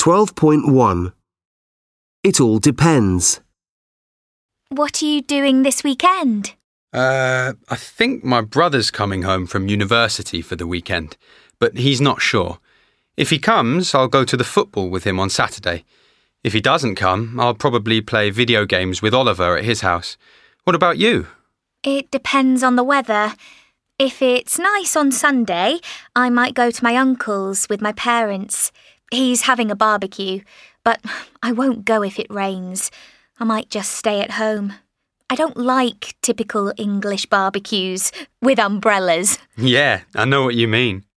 12.1. It all depends. What are you doing this weekend? I think my brother's coming home from university for the weekend, but he's not sure. If he comes, I'll go to the football with him on Saturday. If he doesn't come, I'll probably play video games with Oliver at his house. What about you? It depends on the weather. If it's nice on Sunday, I might go to my uncle's with my parents. He's having a barbecue, but I won't go if it rains. I might just stay at home. I don't like typical English barbecues with umbrellas. Yeah, I know what you mean.